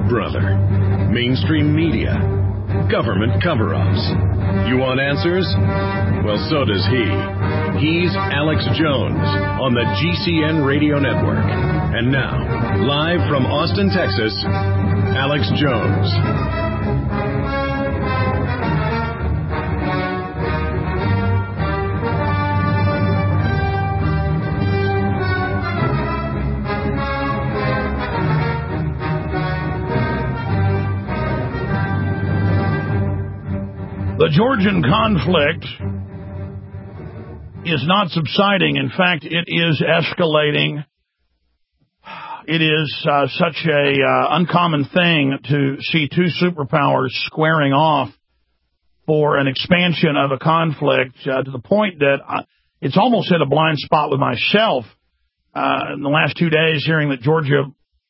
brother. Mainstream media. Government cover-ups. You want answers? Well, so does he. He's Alex Jones on the GCN Radio Network. And now, live from Austin, Texas, Alex Jones. The Georgian conflict is not subsiding. In fact, it is escalating. It is such a uncommon thing to see two superpowers squaring off for an expansion of a conflict to the point that it's almost hit a blind spot with myself in the last 2 days, hearing that Georgia,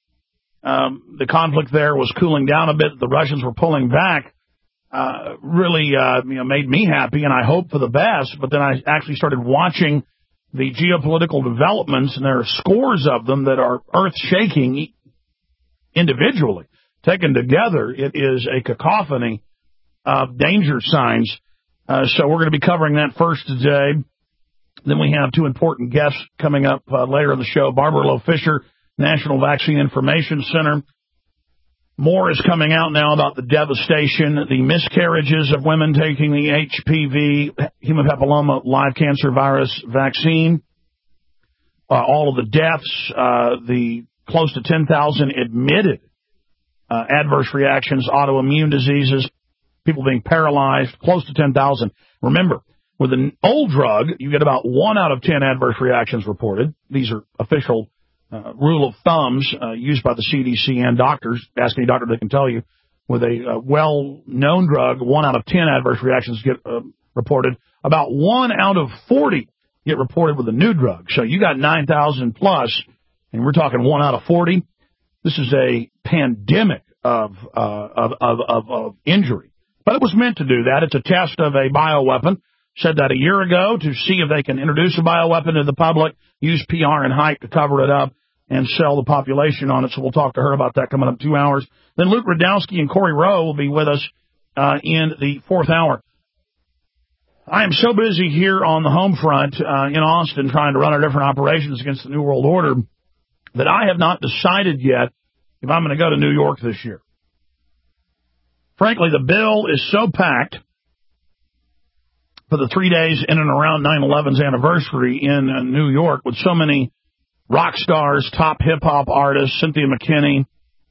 the conflict there was cooling down a bit, the Russians were pulling back. Really made me happy, and I hope for the best. But then I actually started watching the geopolitical developments, and there are scores of them that are earth-shaking individually. Taken together, it is a cacophony of danger signs. So we're going to be covering that first today. Then we have two important guests coming up later in the show. Barbara Loe Fisher, National Vaccine Information Center. More is coming out now about the devastation, the miscarriages of women taking the HPV, human papilloma live cancer virus vaccine, all of the deaths, the close to 10,000 admitted adverse reactions, autoimmune diseases, people being paralyzed, close to 10,000. Remember, with an old drug, you get about 1 out of 10 adverse reactions reported. These are official rule of thumbs used by the CDC and doctors. Ask any doctor, they can tell you. With a well-known drug, 1 out of 10 adverse reactions get reported. About 1 out of 40 get reported with a new drug. So you got 9,000 plus, and we're talking 1 out of 40. This is a pandemic of injury. But it was meant to do that. It's a test of a bioweapon. Said that a year ago to see if they can introduce a bioweapon to the public, use PR and hype to cover it up, and sell the population on it. So we'll talk to her about that coming up 2 hours. Then Luke Rudkowski and Corey Rowe will be with us in the fourth hour. I am so busy here on the home front in Austin trying to run our different operations against the New World Order that I have not decided yet if I'm going to go to New York this year. Frankly, the bill is so packed for the 3 days in and around 9/11's anniversary in New York with so many rock stars, top hip-hop artists, Cynthia McKinney,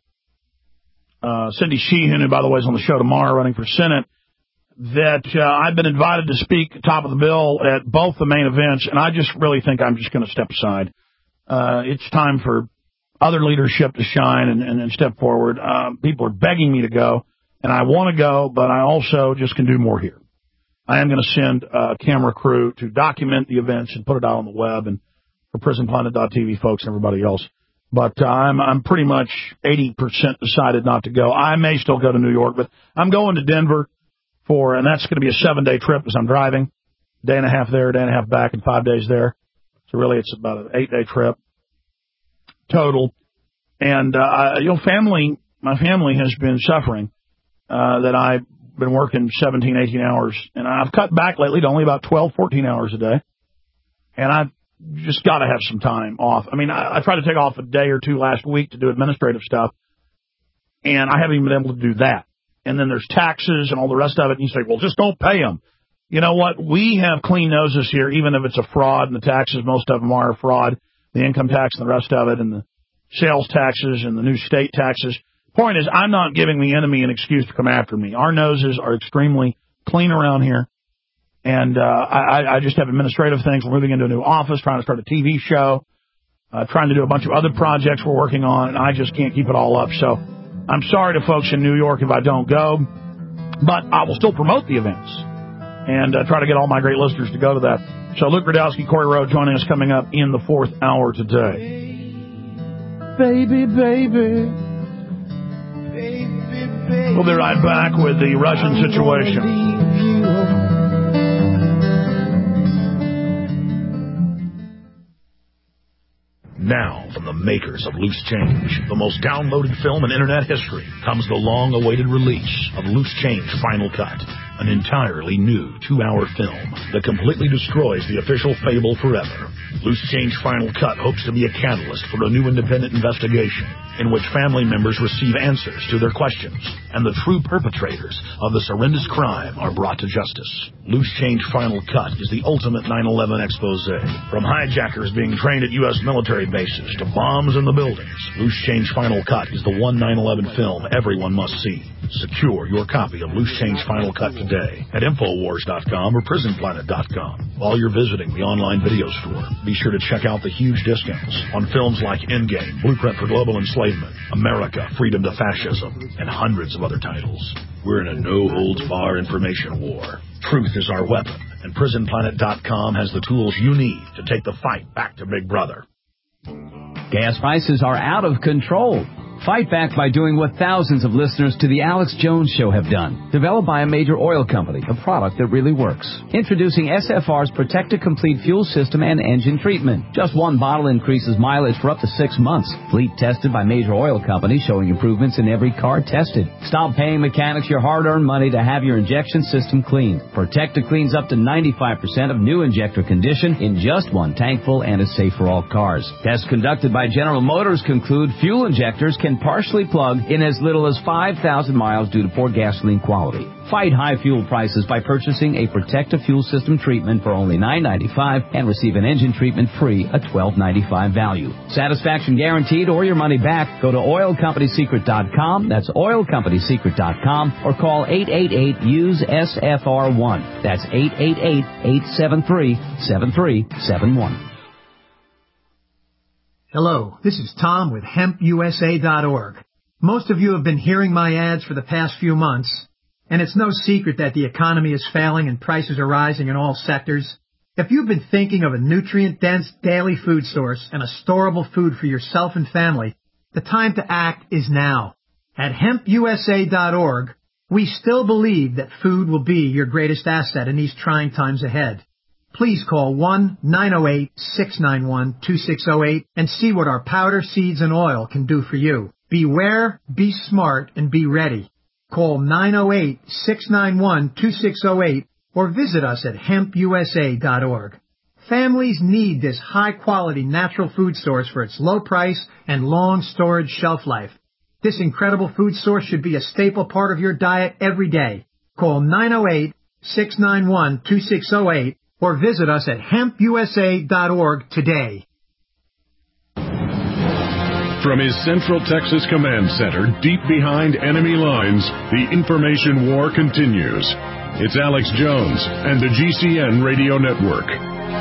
Cindy Sheehan, who, by the way, is on the show tomorrow running for Senate, that I've been invited to speak top of the bill at both the main events, and I just really think I'm just going to step aside. It's time for other leadership to shine and step forward. People are begging me to go, and I want to go, but I also just can do more here. I am going to send a camera crew to document the events and put it out on the web and for PrisonPlanet.tv folks and everybody else. But I'm pretty much 80% decided not to go. I may still go to New York, but I'm going to Denver and that's going to be a 7-day trip as I'm driving. Day and a half there, day and a half back, and 5 days there. So really it's about an 8-day trip total. And, my family has been suffering, that I've been working 17, 18 hours, and I've cut back lately to only about 12, 14 hours a day, and I've just got to have some time off. I mean, I tried to take off a day or two last week to do administrative stuff, and I haven't even been able to do that. And then there's taxes and all the rest of it, and you say, well, just don't pay them. You know what? We have clean noses here, even if it's a fraud, and the taxes, most of them are a fraud, the income tax and the rest of it, and the sales taxes and the new state taxes. Point is, I'm not giving the enemy an excuse to come after me. Our noses are extremely clean around here, and I just have administrative things. We're moving into a new office, trying to start a TV show, trying to do a bunch of other projects we're working on, and I just can't keep it all up. So I'm sorry to folks in New York if I don't go, but I will still promote the events and try to get all my great listeners to go to that. So Luke Rudkowski, Corey Rowe joining us coming up in the fourth hour today. Baby, baby. We'll be right back with the Russian situation. Now, from the makers of Loose Change, the most downloaded film in internet history, comes the long-awaited release of Loose Change Final Cut, an entirely new 2-hour film that completely destroys the official fable forever. Loose Change Final Cut hopes to be a catalyst for a new independent investigation in which family members receive answers to their questions, and the true perpetrators of this horrendous crime are brought to justice. Loose Change Final Cut is the ultimate 9/11 expose. From hijackers being trained at U.S. military bases to bombs in the buildings, Loose Change Final Cut is the one 9/11 film everyone must see. Secure your copy of Loose Change Final Cut today at Infowars.com or PrisonPlanet.com. While you're visiting the online video store, be sure to check out the huge discounts on films like Endgame, Blueprint for Global Enslavement, America, Freedom to Fascism, and hundreds of other titles. We're in a no-holds-barred information war. Truth is our weapon, and PrisonPlanet.com has the tools you need to take the fight back to Big Brother. Gas prices are out of control. Fight back by doing what thousands of listeners to The Alex Jones Show have done. Developed by a major oil company, a product that really works. Introducing SFR's Protect-A-Complete fuel system and engine treatment. Just one bottle increases mileage for up to 6 months. Fleet tested by major oil companies, showing improvements in every car tested. Stop paying mechanics your hard-earned money to have your injection system cleaned. Protecta cleans up to 95% of new injector condition in just one tankful and is safe for all cars. Tests conducted by General Motors conclude fuel injectors can partially plug in as little as 5,000 miles due to poor gasoline quality. Fight high fuel prices by purchasing a Protecta fuel system treatment for only $9.95 and receive an engine treatment free, a $12.95 value. Satisfaction guaranteed or your money back. Go to oilcompanysecret.com. That's oilcompanysecret.com or call 888-USE-SFR1. That's 888-873-7371. Hello, this is Tom with HempUSA.org. Most of you have been hearing my ads for the past few months, and it's no secret that the economy is failing and prices are rising in all sectors. If you've been thinking of a nutrient-dense daily food source and a storable food for yourself and family, the time to act is now. At HempUSA.org, we still believe that food will be your greatest asset in these trying times ahead. Please call 1-908-691-2608 and see what our powder, seeds, and oil can do for you. Beware, be smart, and be ready. Call 908-691-2608 or visit us at HempUSA.org. Families need this high-quality natural food source for its low price and long storage shelf life. This incredible food source should be a staple part of your diet every day. Call 908-691-2608 or visit us at HempUSA.org today. From his Central Texas Command Center, deep behind enemy lines, the information war continues. It's Alex Jones and the GCN Radio Network.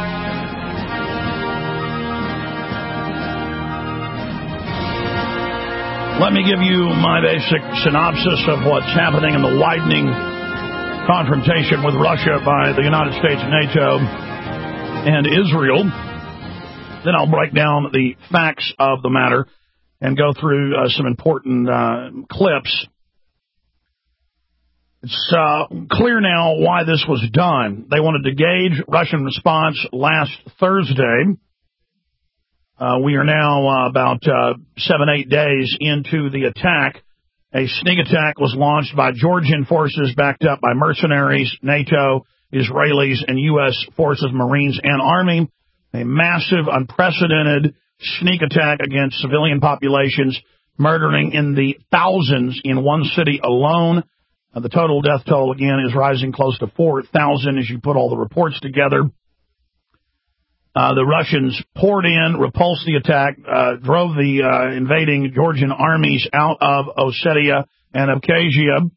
Let me give you my basic synopsis of what's happening in the widening confrontation with Russia by the United States, NATO, and Israel. Then I'll break down the facts of the matter and go through some important clips. It's clear now why this was done. They wanted to gauge Russian response last Thursday. We are now about 7-8 days into the attack. A sneak attack was launched by Georgian forces backed up by mercenaries, NATO, Israelis, and U.S. forces, Marines, and Army. A massive, unprecedented sneak attack against civilian populations, murdering in the thousands in one city alone. The total death toll, again, is rising close to 4,000 as you put all the reports together. The Russians poured in, repulsed the attack, drove the invading Georgian armies out of Ossetia and Abkhazia.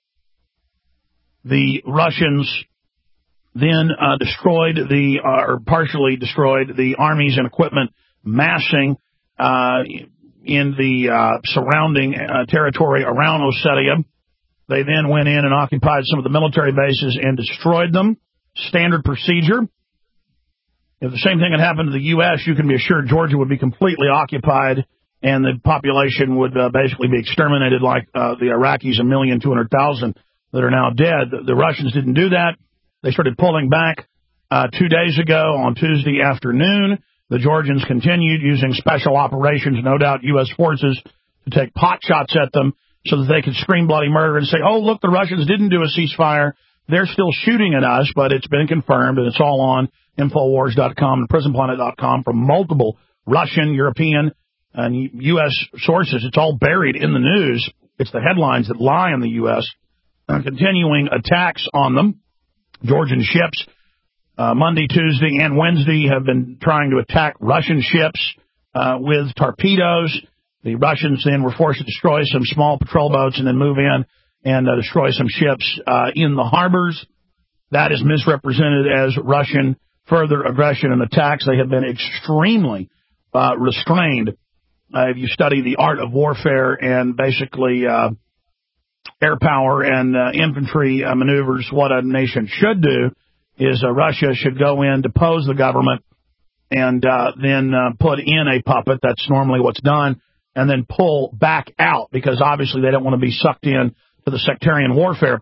The Russians then destroyed or partially destroyed the armies and equipment massing in the surrounding territory around Ossetia. They then went in and occupied some of the military bases and destroyed them. Standard procedure. If the same thing had happened to the U.S., you can be assured Georgia would be completely occupied and the population would basically be exterminated like the Iraqis, 1,200,000 that are now dead. The Russians didn't do that. They started pulling back 2 days ago on Tuesday afternoon. The Georgians continued using special operations, no doubt U.S. forces, to take pot shots at them so that they could scream bloody murder and say, oh, look, the Russians didn't do a ceasefire. They're still shooting at us, but it's been confirmed, and it's all on Infowars.com and PrisonPlanet.com from multiple Russian, European, and U.S. sources. It's all buried in the news. It's the headlines that lie on the U.S. Continuing attacks on them. Georgian ships, Monday, Tuesday, and Wednesday have been trying to attack Russian ships with torpedoes. The Russians then were forced to destroy some small patrol boats and then move in and destroy some ships in the harbors. That is misrepresented as Russian further aggression and attacks. They have been extremely restrained. If you study the art of warfare and basically air power and infantry maneuvers, what a nation should do is Russia should go in, depose the government, and then put in a puppet. That's normally what's done, and then pull back out, because obviously they don't want to be sucked in to the sectarian warfare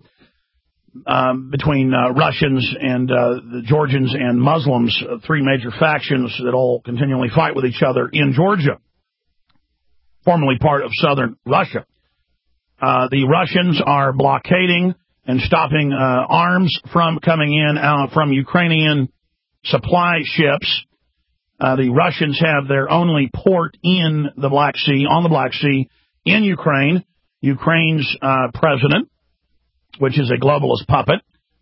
between Russians and the Georgians and Muslims, three major factions that all continually fight with each other in Georgia, formerly part of southern Russia. The Russians are blockading and stopping arms from coming in from Ukrainian supply ships. The Russians have their only port in the Black Sea, on the Black Sea, in Ukraine. Ukraine's president, which is a globalist puppet,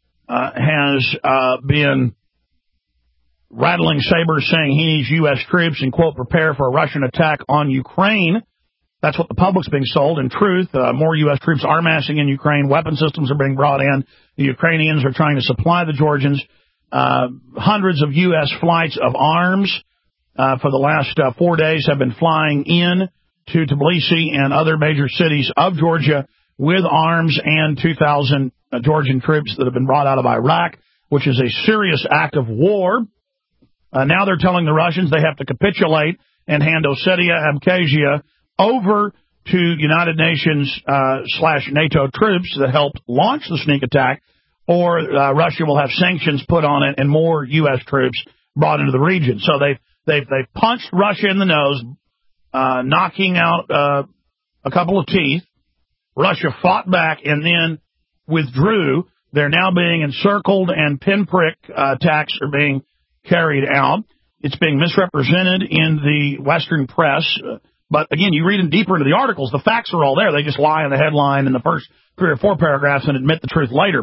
has been rattling sabers saying he needs U.S. troops and, quote, prepare for a Russian attack on Ukraine. That's what the public's being sold. In truth, more U.S. troops are massing in Ukraine. Weapon systems are being brought in. The Ukrainians are trying to supply the Georgians hundreds of U.S. flights of arms for the last 4 days have been flying in to Tbilisi and other major cities of Georgia with arms and 2,000 Georgian troops that have been brought out of Iraq, which is a serious act of war. Now they're telling the Russians they have to capitulate and hand Ossetia, Abkhazia over to United Nations / NATO troops that helped launch the sneak attack, or Russia will have sanctions put on it and more U.S. troops brought into the region. So they've punched Russia in the nose, knocking out a couple of teeth. Russia fought back and then withdrew. They're now being encircled, and pinprick attacks are being carried out. It's being misrepresented in the Western press. But, again, you read deeper into the articles, the facts are all there. They just lie in the headline in the first 3 or 4 paragraphs and admit the truth later.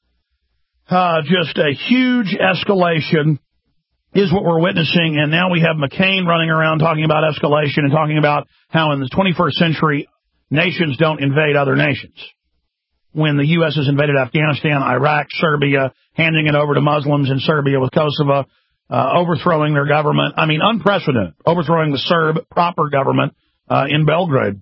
Just a huge escalation is what we're witnessing, and now we have McCain running around talking about escalation and talking about how in the 21st century nations don't invade other nations. When the U.S. has invaded Afghanistan, Iraq, Serbia, handing it over to Muslims in Serbia with Kosovo, overthrowing their government. I mean, unprecedented. Overthrowing the Serb proper government in Belgrade.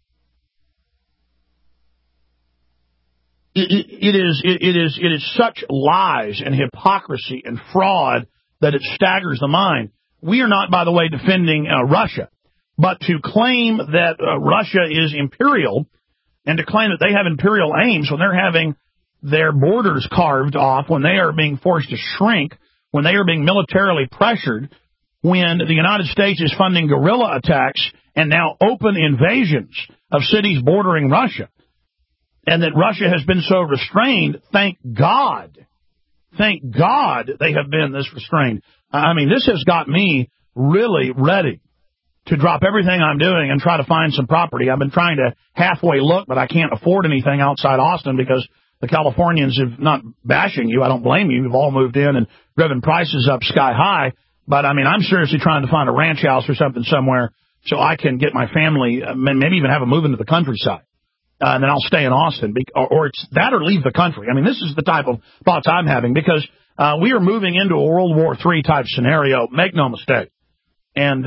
It is such lies and hypocrisy and fraud that it staggers the mind. We are not, by the way, defending Russia, but to claim that Russia is imperial and to claim that they have imperial aims when they're having their borders carved off, when they are being forced to shrink, when they are being militarily pressured, when the United States is funding guerrilla attacks and now open invasions of cities bordering Russia, and that Russia has been so restrained, thank God they have been this restrained. I mean, this has got me really ready to drop everything I'm doing and try to find some property. I've been trying to halfway look, but I can't afford anything outside Austin because the Californians have not bashing you. I don't blame you. You've all moved in and driven prices up sky high. But, I mean, I'm seriously trying to find a ranch house or something somewhere so I can get my family, maybe even have them move into the countryside. And then I'll stay in Austin, or it's that or leave the country. I mean, this is the type of thoughts I'm having because we are moving into a World War III type scenario. Make no mistake. And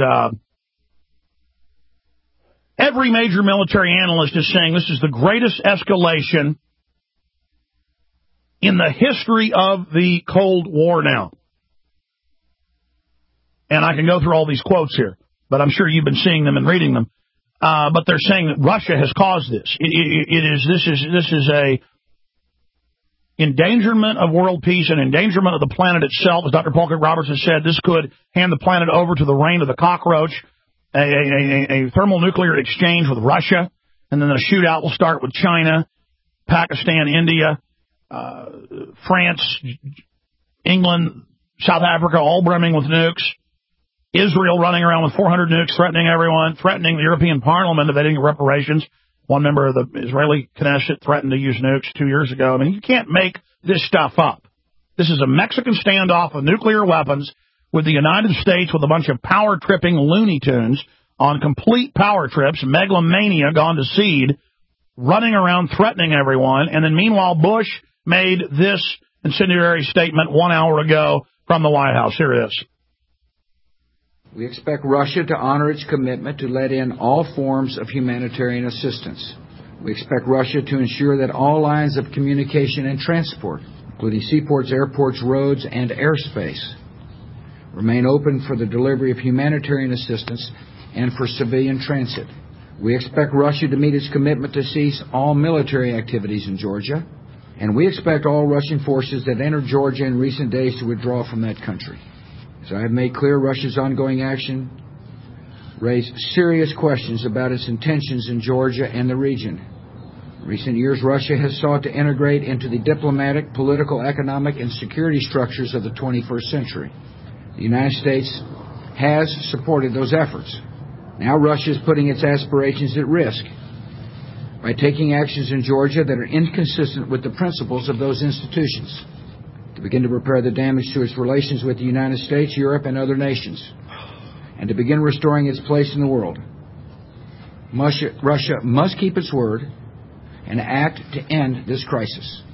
every major military analyst is saying this is the greatest escalation in the history of the Cold War now. And I can go through all these quotes here, but I'm sure you've been seeing them and reading them. But they're saying that Russia has caused this. This is a endangerment of world peace and endangerment of the planet itself. As Dr. Paul Cook Robertson said, this could hand the planet over to the reign of the cockroach, a thermonuclear exchange with Russia, and then the shootout will start with China, Pakistan, India, France, England, South Africa, all brimming with nukes. Israel running around with 400 nukes, threatening everyone, threatening the European Parliament of getting reparations. One member of the Israeli Knesset threatened to use nukes 2 years ago. I mean, you can't make this stuff up. This is a Mexican standoff of nuclear weapons with the United States with a bunch of power-tripping Looney Tunes on complete power trips, megalomania gone to seed, running around threatening everyone. And then meanwhile, Bush made this incendiary statement 1 hour ago from the White House. Here it is. We expect Russia to honor its commitment to let in all forms of humanitarian assistance. We expect Russia to ensure that all lines of communication and transport, including seaports, airports, roads, and airspace, remain open for the delivery of humanitarian assistance and for civilian transit. We expect Russia to meet its commitment to cease all military activities in Georgia, and we expect all Russian forces that entered Georgia in recent days to withdraw from that country. As I have made clear, Russia's ongoing action raised serious questions about its intentions in Georgia and the region. In recent years, Russia has sought to integrate into the diplomatic, political, economic, and security structures of the 21st century. The United States has supported those efforts. Now Russia is putting its aspirations at risk by taking actions in Georgia that are inconsistent with the principles of those institutions, to begin to repair the damage to its relations with the United States, Europe, and other nations, and to begin restoring its place in the world. Russia must keep its word and act to end this crisis.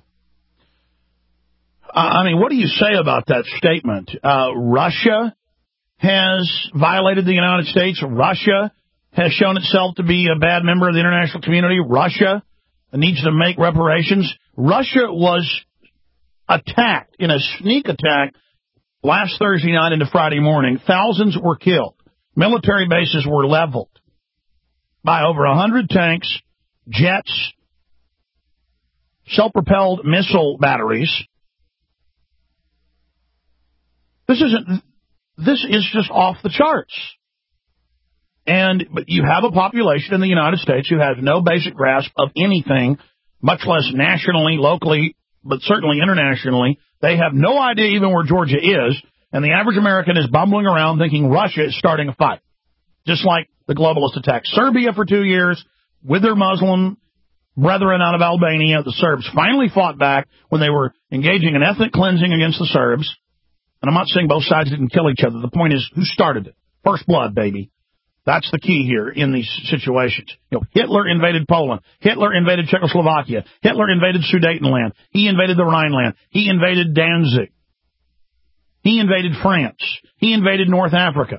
I mean, what do you say about that statement? Russia has violated the United States. Russia has shown itself to be a bad member of the international community. Russia needs to make reparations. Russia was attacked in a sneak attack last Thursday night into Friday morning. Thousands were killed. Military bases were leveled by over 100 tanks, jets, self-propelled missile batteries. This is just off the charts. But you have a population in the United States who has no basic grasp of anything, much less nationally, locally, but certainly internationally. They have no idea even where Georgia is, and the average American is bumbling around thinking Russia is starting a fight, just like the globalists attacked Serbia for 2 years with their Muslim brethren out of Albania. The Serbs finally fought back when they were engaging in ethnic cleansing against the Serbs. And I'm not saying both sides didn't kill each other. The point is, who started it? First blood, baby. That's the key here in these situations. You know, Hitler invaded Poland. Hitler invaded Czechoslovakia. Hitler invaded Sudetenland. He invaded the Rhineland. He invaded Danzig. He invaded France. He invaded North Africa.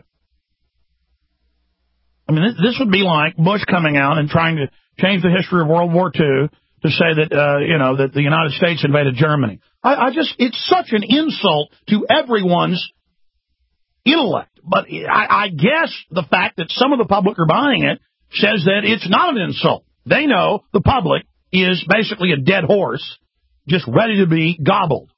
I mean, this would be like Bush coming out and trying to change the history of World War II to say that, that the United States invaded Germany. It's such an insult to everyone's intellect. But I guess the fact that some of the public are buying it says that it's not an insult. They know the public is basically a dead horse, just ready to be gobbled.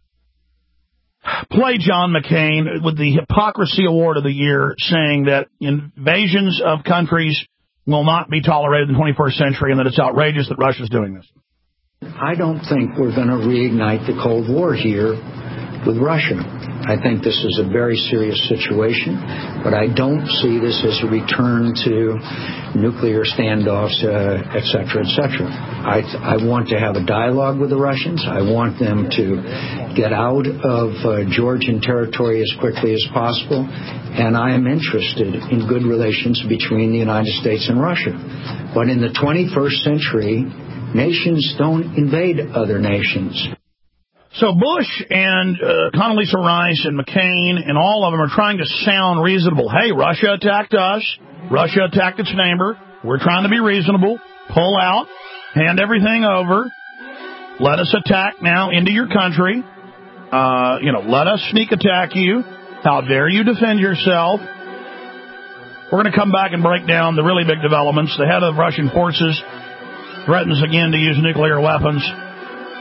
Play John McCain with the Hypocrisy Award of the Year, saying that invasions of countries will not be tolerated in the 21st century and that it's outrageous that Russia's doing this. I don't think we're going to reignite the Cold War here with Russia. I think this is a very serious situation, but I don't see this as a return to nuclear standoffs, et cetera, et cetera. I want to have a dialogue with the Russians. I want them to get out of Georgian territory as quickly as possible, and I am interested in good relations between the United States and Russia. But in the 21st century, nations don't invade other nations. So Bush and Condoleezza Rice and McCain and all of them are trying to sound reasonable. Hey, Russia attacked us. Russia attacked its neighbor. We're trying to be reasonable. Pull out. Hand everything over. Let us attack now into your country. Let us sneak attack you. How dare you defend yourself? We're going to come back and break down the really big developments. The head of Russian forces threatens again to use nuclear weapons.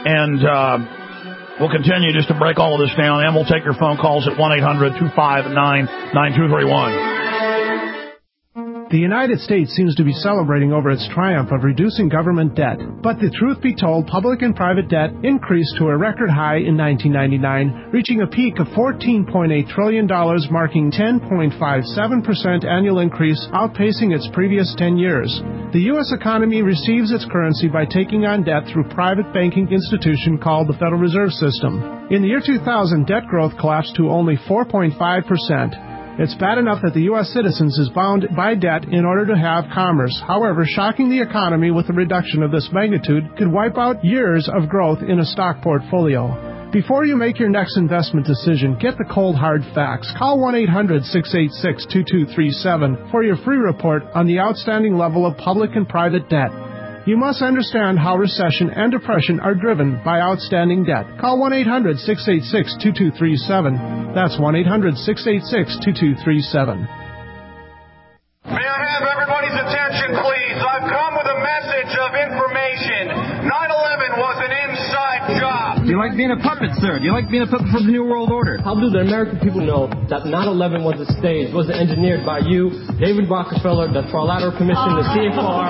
And we'll continue just to break all of this down, and we'll take your phone calls at 1-800-259-9231. The United States seems to be celebrating over its triumph of reducing government debt. But the truth be told, public and private debt increased to a record high in 1999, reaching a peak of $14.8 trillion, marking 10.57% annual increase, outpacing its previous 10 years. The U.S. economy receives its currency by taking on debt through a private banking institution called the Federal Reserve System. In the year 2000, debt growth collapsed to only 4.5%. It's bad enough that the U.S. citizens is bound by debt in order to have commerce. However, shocking the economy with a reduction of this magnitude could wipe out years of growth in a stock portfolio. Before you make your next investment decision, get the cold hard facts. Call 1-800-686-2237 for your free report on the outstanding level of public and private debt. You must understand how recession and depression are driven by outstanding debt. Call 1-800-686-2237. That's 1-800-686-2237. May I have everybody's attention, please? I've come with a message of information. 9/11 was an inside job. Do you like being a puppet, sir? Do you like being a puppet for the New World Order? How do the American people know that 9/11 was staged, was engineered by you, David Rockefeller, the Trilateral Commission, the CFR?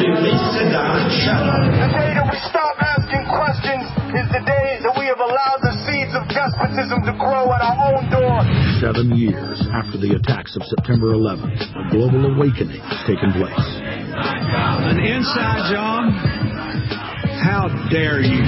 The day that we stop asking questions is the day that we have allowed the seeds of despotism to grow at our own door. 7 years after the attacks of September 11th, a global awakening has taken place. An inside job? How dare you?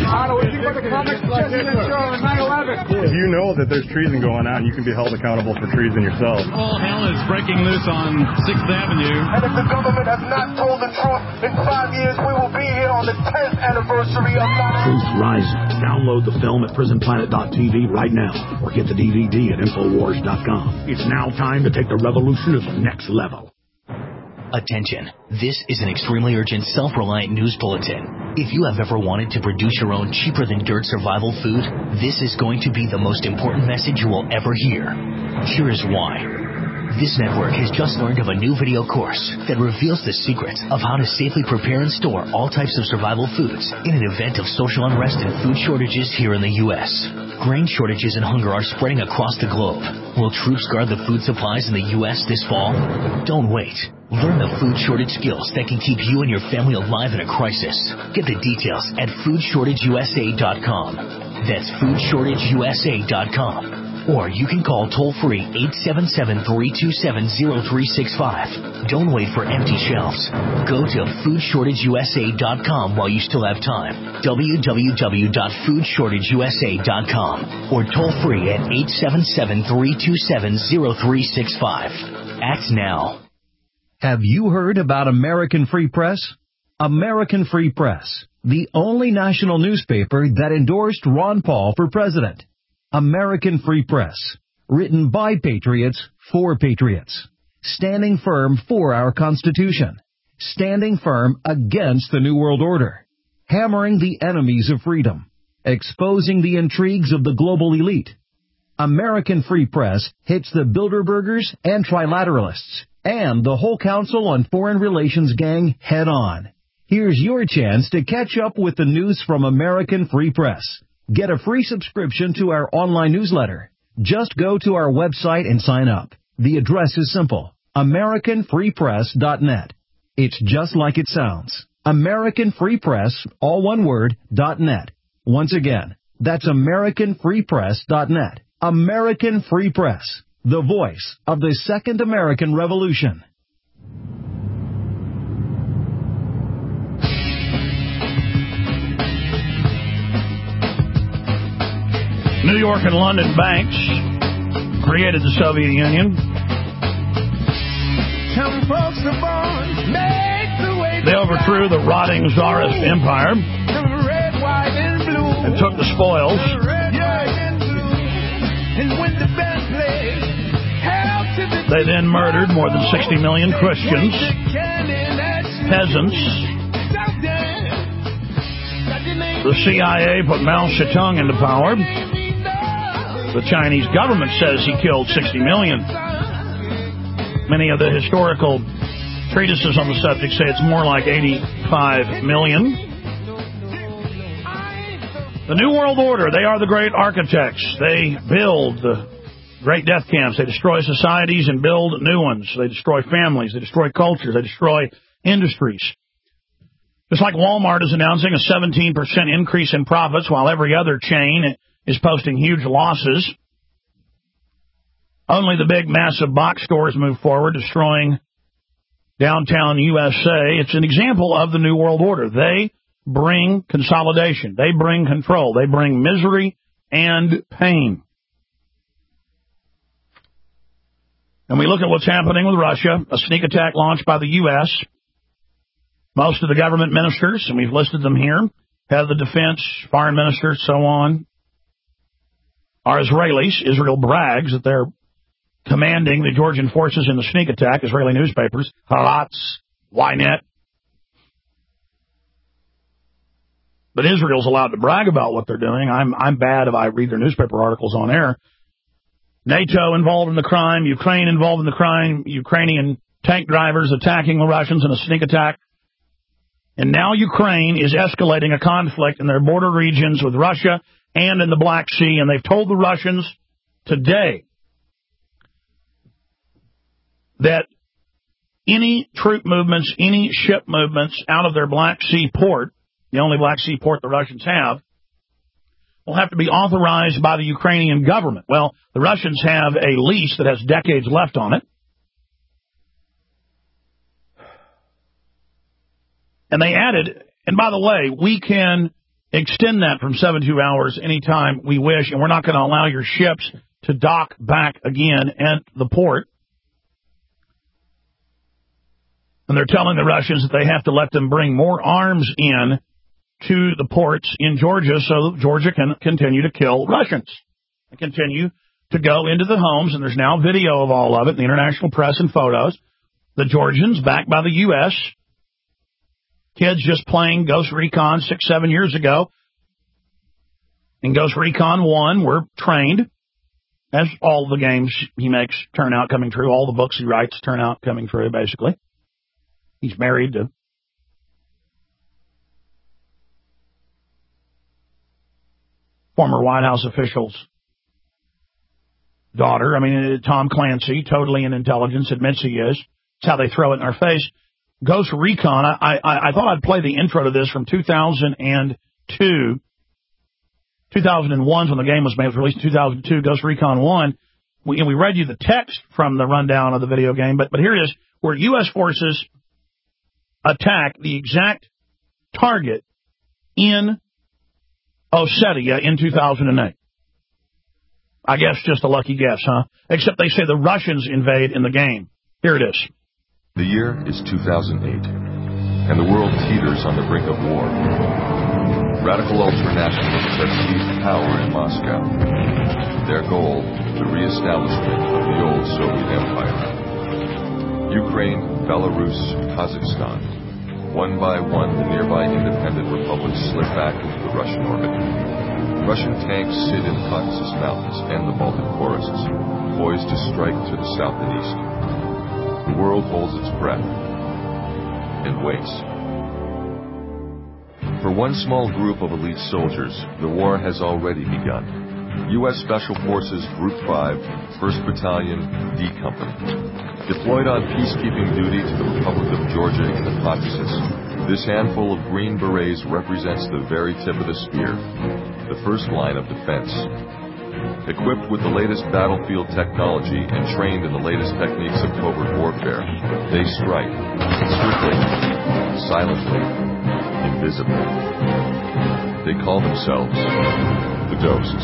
If you know that there's treason going on, you can be held accountable for treason yourself. All hell is breaking loose on 6th Avenue. And if the government has not told the truth, in 5 years we will be here on the 10th anniversary of 9/11. Truth Rising. Download the film at prisonplanet.tv right now, or get the DVD at Infowars.com. It's now time to take the revolution to the next level. Attention. This is an extremely urgent, self-reliant news bulletin. If you have ever wanted to produce your own cheaper-than-dirt survival food, this is going to be the most important message you will ever hear. Here is why. This network has just learned of a new video course that reveals the secrets of how to safely prepare and store all types of survival foods in an event of social unrest and food shortages here in the U.S. Grain shortages and hunger are spreading across the globe. Will troops guard the food supplies in the U.S. this fall? Don't wait. Learn the food shortage skills that can keep you and your family alive in a crisis. Get the details at foodshortageusa.com. That's foodshortageusa.com. Or you can call toll-free 877-327-0365. Don't wait for empty shelves. Go to foodshortageusa.com while you still have time. www.foodshortageusa.com. Or toll-free at 877-327-0365. Act now. Have you heard about American Free Press? American Free Press, the only national newspaper that endorsed Ron Paul for president. American Free Press, written by patriots for patriots, standing firm for our Constitution, standing firm against the New World Order, hammering the enemies of freedom, exposing the intrigues of the global elite. American Free Press hits the Bilderbergers and Trilateralists and the whole Council on Foreign Relations gang head on. Here's your chance to catch up with the news from American Free Press. Get a free subscription to our online newsletter. Just go to our website and sign up. The address is simple, AmericanFreePress.net. It's just like it sounds. American Free Press, all one word, .net. Once again, that's AmericanFreePress.net. American Free Press, the voice of the Second American Revolution. New York and London banks created the Soviet Union. They overthrew the rotting Tsarist empire and took the spoils. They then murdered more than 60 million Christians, peasants. The CIA put Mao Zedong into power. The Chinese government says he killed 60 million. Many of the historical treatises on the subject say it's more like 85 million. The New World Order, they are the great architects. They build the great death camps. They destroy societies and build new ones. They destroy families. They destroy cultures. They destroy industries. Just like Walmart is announcing a 17% increase in profits while every other chain is posting huge losses. Only the big, massive box stores move forward, destroying downtown USA. It's an example of the New World Order. They bring consolidation. They bring control. They bring misery and pain. And we look at what's happening with Russia, a sneak attack launched by the U.S. Most of the government ministers, and we've listed them here, head of the defense, foreign ministers, so on, are Israelis. Israel brags that they're commanding the Georgian forces in the sneak attack. Israeli newspapers, Haaretz, Ynet. But Israel's allowed to brag about what they're doing. I'm bad if I read their newspaper articles on air. NATO involved in the crime, Ukraine involved in the crime, Ukrainian tank drivers attacking the Russians in a sneak attack. And now Ukraine is escalating a conflict in their border regions with Russia and in the Black Sea. And they've told the Russians today that any troop movements, any ship movements out of their Black Sea port, the only Black Sea port the Russians have, will have to be authorized by the Ukrainian government. Well, the Russians have a lease that has decades left on it. And they added, and by the way, we can extend that from 72 hours anytime we wish, and we're not going to allow your ships to dock back again at the port. And they're telling the Russians that they have to let them bring more arms in to the ports in Georgia so that Georgia can continue to kill Russians and continue to go into the homes. And there's now video of all of it in the international press and photos. The Georgians, backed by the U.S., kids just playing Ghost Recon 6-7 years ago. In Ghost Recon 1, were trained, as all the games he makes turn out coming true. All the books he writes turn out coming true, basically. He's married to former White House official's daughter. I mean, Tom Clancy, totally in intelligence, admits he is. It's how they throw it in our face. Ghost Recon, I thought I'd play the intro to this from 2002. 2001 is when the game was made. It was released in 2002, Ghost Recon 1. We read you the text from the rundown of the video game, but here it is, where U.S. forces attack the exact target in Ossetia in 2008. I guess just a lucky guess, huh? Except they say the Russians invade in the game. Here it is. The year is 2008, and the world teeters on the brink of war. Radical ultranationalists have seized power in Moscow. Their goal, the reestablishment of the old Soviet Empire. Ukraine, Belarus, Kazakhstan. One by one, the nearby independent republics slip back into the Russian orbit. Russian tanks sit in the Caucasus Mountains and the Baltic forests, poised to strike to the south and east. The world holds its breath and waits. For one small group of elite soldiers, the war has already begun. U.S. Special Forces Group 5, 1st Battalion, D Company. Deployed on peacekeeping duty to the Republic of Georgia in the Caucasus, this handful of Green Berets represents the very tip of the spear, the first line of defense. Equipped with the latest battlefield technology and trained in the latest techniques of covert warfare, they strike, swiftly, silently, invisibly. They call themselves the Ghosts.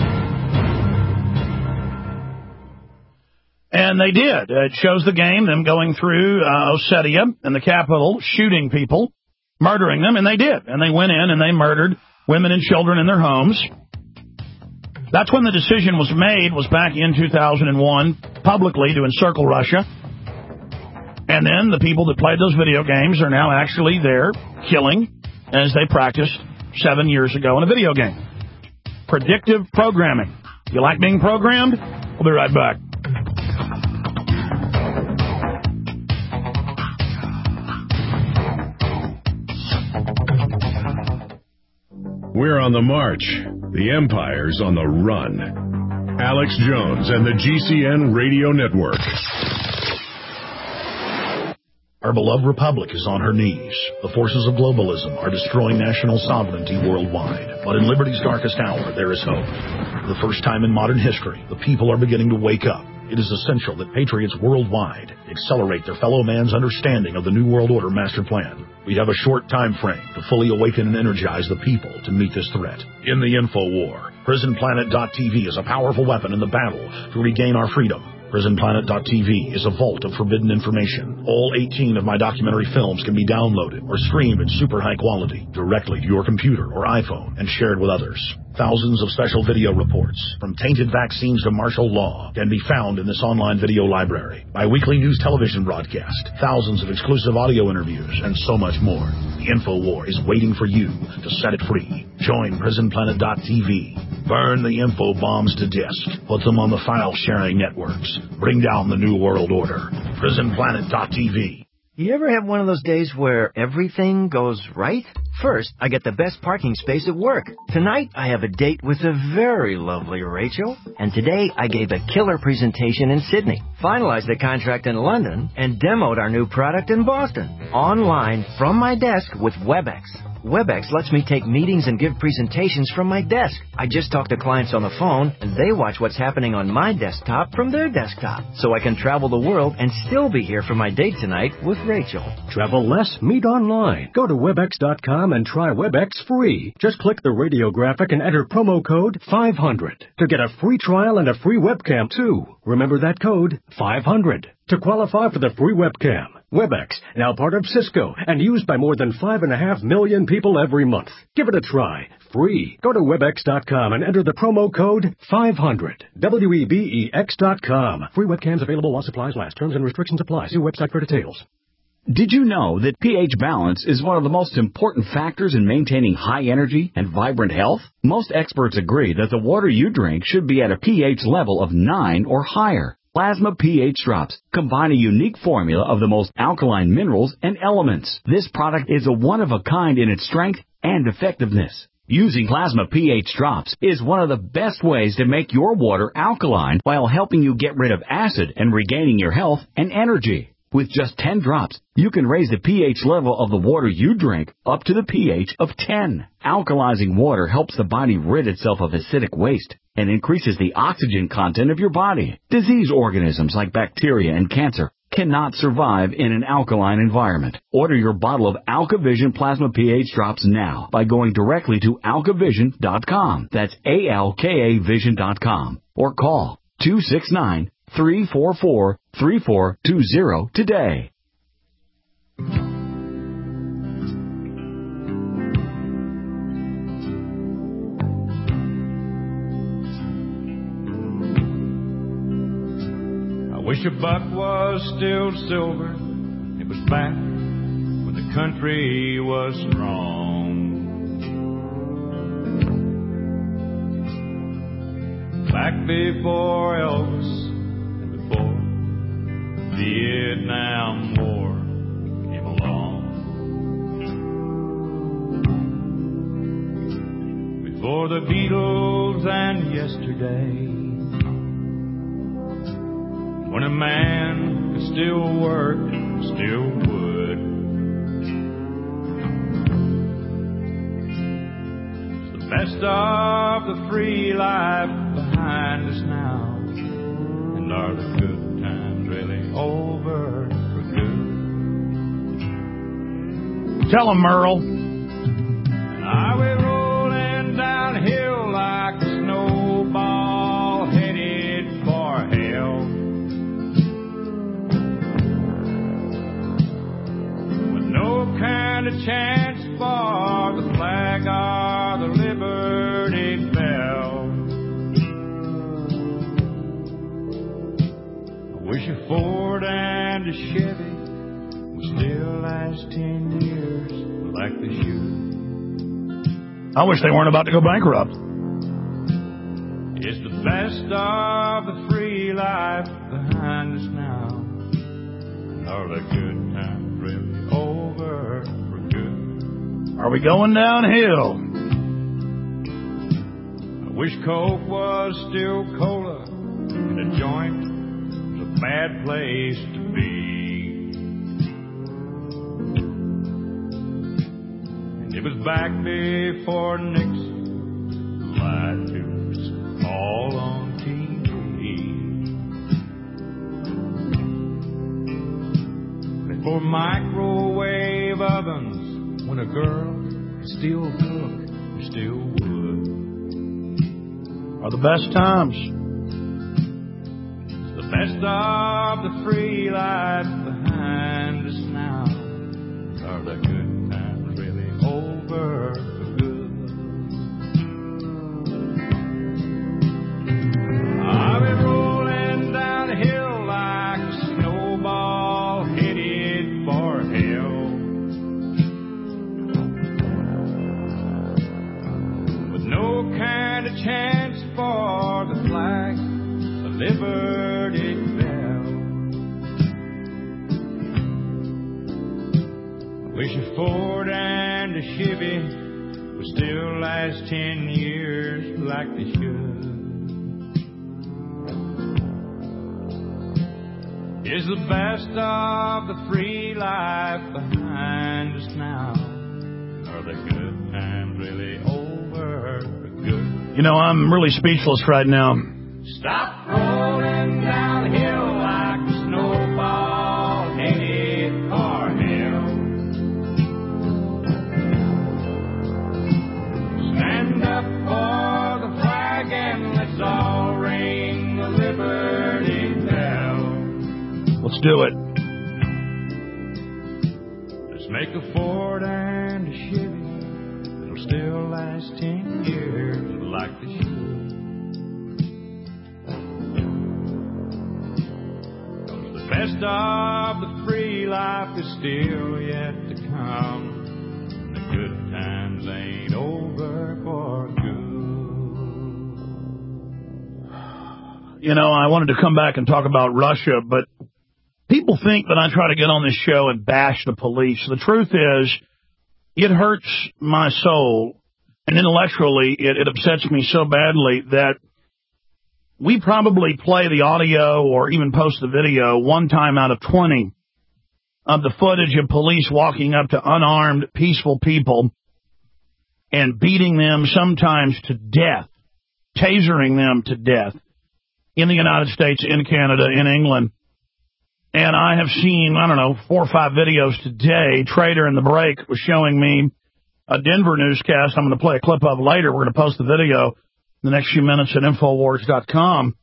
And they did. It shows the game, them going through Ossetia and the capital, shooting people, murdering them, and they did. And they went in and they murdered women and children in their homes. That's when the decision was made, was back in 2001, publicly to encircle Russia. And then the people that played those video games are now actually there killing as they practiced 7 years ago in a video game. Predictive programming. You like being programmed? We'll be right back. We're on the march. The empire's on the run. Alex Jones and the GCN Radio Network. Our beloved republic is on her knees. The forces of globalism are destroying national sovereignty worldwide. But in liberty's darkest hour, there is hope. For the first time in modern history, the people are beginning to wake up. It is essential that patriots worldwide accelerate their fellow man's understanding of the New World Order master plan. We have a short time frame to fully awaken and energize the people to meet this threat. In the info war, PrisonPlanet.tv is a powerful weapon in the battle to regain our freedom. PrisonPlanet.tv is a vault of forbidden information. All 18 of my documentary films can be downloaded or streamed in super high quality directly to your computer or iPhone and shared with others. Thousands of special video reports, from tainted vaccines to martial law, can be found in this online video library. My weekly news television broadcast, thousands of exclusive audio interviews, and so much more. The InfoWar is waiting for you to set it free. Join PrisonPlanet.tv. Burn the info bombs to disk. Put them on the file-sharing networks. Bring down the New World Order. PrisonPlanet.tv. You ever have one of those days where everything goes right? First, I get the best parking space at work. Tonight, I have a date with a very lovely Rachel. And today, I gave a killer presentation in Sydney, finalized the contract in London, and demoed our new product in Boston. Online, from my desk with WebEx. WebEx lets me take meetings and give presentations from my desk. I just talk to clients on the phone, and they watch what's happening on my desktop from their desktop. So I can travel the world and still be here for my date tonight with Rachel. Travel less, meet online. Go to WebEx.com and try WebEx free. Just click the radio graphic and enter promo code 500 to get a free trial and a free webcam, too. Remember that code, 500, to qualify for the free webcam. WebEx, now part of Cisco and used by more than 5.5 million people every month. Give it a try. Free. Go to WebEx.com and enter the promo code 500. WEBEX.com. Free webcams available while supplies last. Terms and restrictions apply. See website for details. Did you know that pH balance is one of the most important factors in maintaining high energy and vibrant health? Most experts agree that the water you drink should be at a pH level of 9 or higher. Plasma pH drops combine a unique formula of the most alkaline minerals and elements. This product is a one-of-a-kind in its strength and effectiveness. Using Plasma pH drops is one of the best ways to make your water alkaline while helping you get rid of acid and regaining your health and energy. With just 10 drops, you can raise the pH level of the water you drink up to the pH of 10. Alkalizing water helps the body rid itself of acidic waste and increases the oxygen content of your body. Disease organisms like bacteria and cancer cannot survive in an alkaline environment. Order your bottle of AlkaVision Plasma pH drops now by going directly to alkavision.com. That's ALKAvision.com. Or call 269-344-3420 today. I wish a buck was still silver. It was back when the country was strong. Back before Elvis and before the Vietnam War came along. Before the Beatles and yesterday. When a man could still work, still would. It's the best of the free life behind us now. And are the good times really over for good? Tell him, Merle. And are we rolling downhill like a snowball headed for hell? No kind of chance for the flag or the Liberty Bell. I wish a Ford and a Chevy would still last 10 years like they should. I wish they weren't about to go bankrupt. It's the best of the free life behind us now. And are the good times really over for good? Are we going downhill? Wish Coke was still cola, and a joint was a bad place to be. And it was back before Nixon lied to us all on TV. Before microwave ovens, when a girl could still cook and still would. Are the best times. The best of the free life behind us now. Are the good times really over for good? I've been rolling down a hill like a snowball headed for hell, with no kind of chance for the flag of Liberty Bell. Wish a Ford and a Chevy would still last 10 years like they should. Is the best of the free life behind us now? Are the good times really over for good? You know, I'm really speechless right now. Stop rolling down the hill like a snowball headed for hell. Stand up for the flag and let's all ring the Liberty Bell. Let's do it. Let's make a Ford and a Chevy that'll still last 10 years like they should. The best of the free life is still yet to come. The good times ain't over for good. You know, I wanted to come back and talk about Russia, but people think that I try to get on this show and bash the police. The truth is, it hurts my soul, and intellectually, it upsets me so badly that we probably play the audio or even post the video one time out of 20 of the footage of police walking up to unarmed, peaceful people and beating them sometimes to death, tasering them to death in the United States, in Canada, in England. And I have seen, 4 or 5 videos today. Trader in the break was showing me a Denver newscast I'm going to play a clip of later. We're going to post the video in the next few minutes at Infowars.com,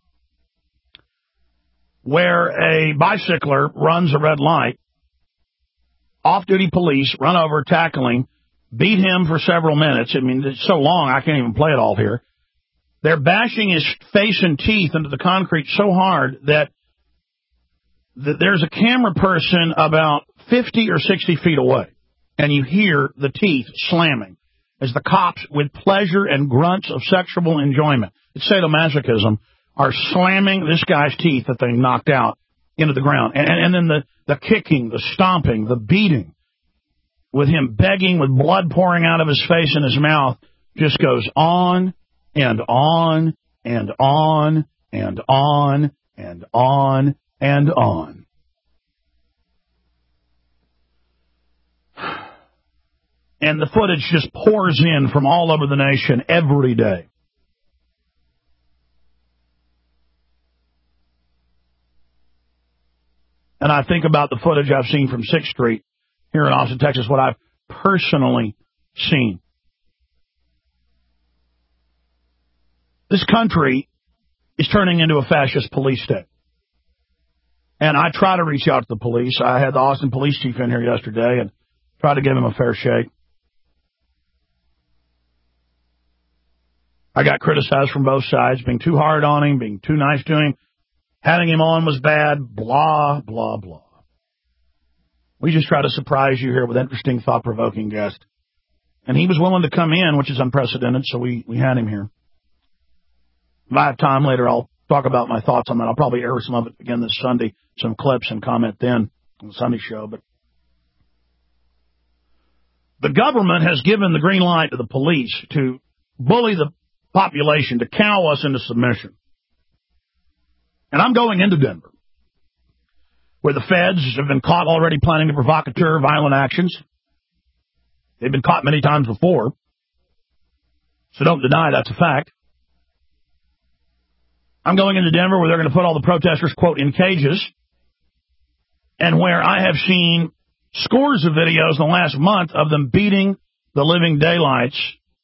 where a bicycler runs a red light. Off-duty police run over, tackling, beat him for several minutes. I mean, it's so long I can't even play it all here. They're bashing his face and teeth into the concrete so hard that there's a camera person about 50 or 60 feet away, and you hear the teeth slamming as the cops, with pleasure and grunts of sexual enjoyment, it's sadomasochism, are slamming this guy's teeth that they knocked out into the ground. And then the kicking, the stomping, the beating, with him begging with blood pouring out of his face and his mouth, just goes on and on and on and on and on and on. And the footage just pours in from all over the nation every day. And I think about the footage I've seen from 6th Street here in Austin, Texas, what I've personally seen. This country is turning into a fascist police state. And I try to reach out to the police. I had the Austin police chief in here yesterday and tried to give him a fair shake. I got criticized from both sides, being too hard on him, being too nice to him. Having him on was bad, blah, blah, blah. We just try to surprise you here with interesting, thought-provoking guests. And he was willing to come in, which is unprecedented, so we had him here. If I have time later, I'll talk about my thoughts on that. I'll probably air some of it again this Sunday, some clips, and comment then on the Sunday show. But the government has given the green light to the police to bully the population to cow us into submission. And I'm going into Denver, where the feds have been caught already planning to provocateur violent actions. They've been caught many times before, so don't deny that's a fact. I'm going into Denver where they're going to put all the protesters, quote, in cages, and where I have seen scores of videos in the last month of them beating the living daylights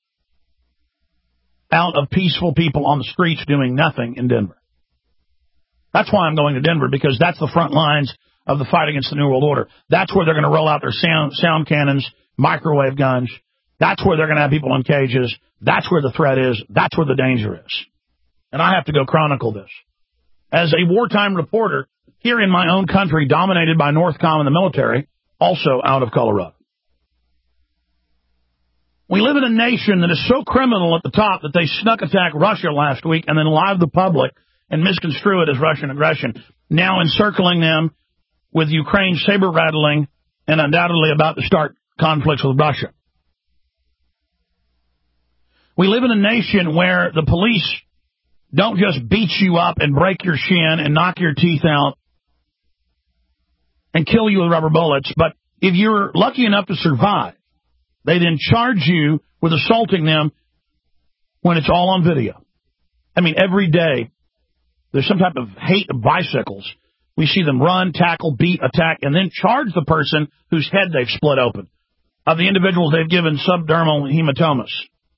out of peaceful people on the streets doing nothing in Denver. That's why I'm going to Denver, because that's the front lines of the fight against the New World Order. That's where they're going to roll out their sound cannons, microwave guns. That's where they're going to have people in cages. That's where the threat is. That's where the danger is. And I have to go chronicle this. As a wartime reporter here in my own country, dominated by Northcom and the military, also out of Colorado. We live in a nation that is so criminal at the top that they snuck attack Russia last week and then lie to the public and misconstrue it as Russian aggression, now encircling them with Ukraine saber-rattling and undoubtedly about to start conflicts with Russia. We live in a nation where the police don't just beat you up and break your shin and knock your teeth out and kill you with rubber bullets, but if you're lucky enough to survive, they then charge you with assaulting them when it's all on video. I mean, every day there's some type of hate of bicycles. We see them run, tackle, beat, attack, and then charge the person whose head they've split open, of the individuals they've given subdermal hematomas.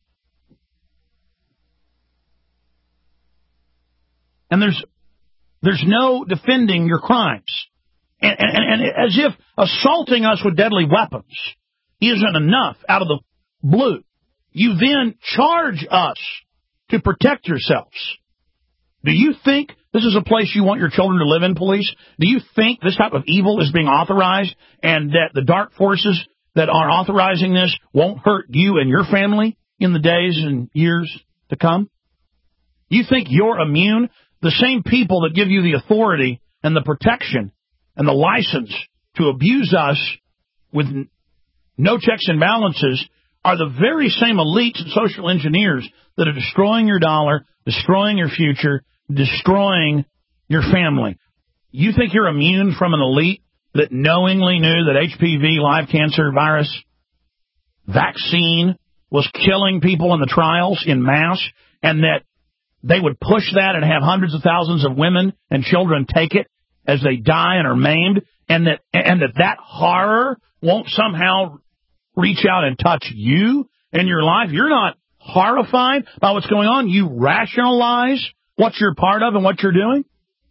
And there's no defending your crimes. And as if assaulting us with deadly weapons isn't enough out of the blue, you then charge us to protect yourselves. Do you think this is a place you want your children to live in, police? Do you think this type of evil is being authorized and that the dark forces that are authorizing this won't hurt you and your family in the days and years to come? You think you're immune? The same people that give you the authority and the protection and the license to abuse us with no checks and balances are the very same elites and social engineers that are destroying your dollar, destroying your future, destroying your family. You think you're immune from an elite that knowingly knew that HPV, live cancer virus vaccine was killing people in the trials in mass, and that they would push that and have hundreds of thousands of women and children take it as they die and are maimed, and that horror won't somehow reach out and touch you in your life? You're not horrified by what's going on. You rationalize what you're part of and what you're doing.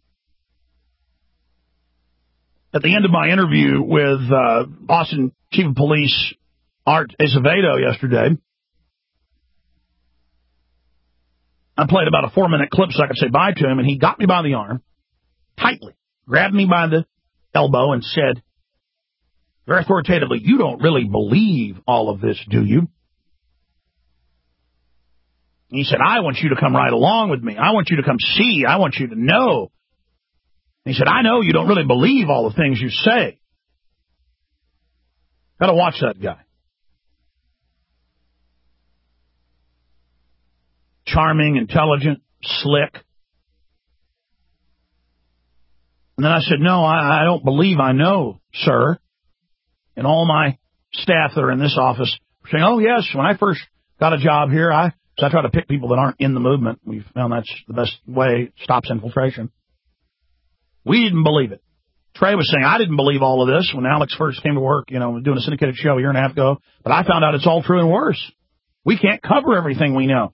At the end of my interview with Austin Chief of Police Art Azevedo yesterday, I played about a 4-minute clip so I could say bye to him, and he got me by the arm, tightly, grabbed me by the elbow, and said, very authoritatively, "You don't really believe all of this, do you?" And he said, "I want you to come right along with me. I want you to come see. I want you to know." And he said, "I know you don't really believe all the things you say." Got to watch that guy. Charming, intelligent, slick. And then I said, "No, I don't believe I know, sir." And all my staff that are in this office were saying, "Oh, yes, when I first got a job here, I try to pick people that aren't in the movement. We found that's the best way, stops infiltration." We didn't believe it. Trey was saying, "I didn't believe all of this when Alex first came to work, doing a syndicated show a year and a half ago, but I found out it's all true and worse. We can't cover everything we know."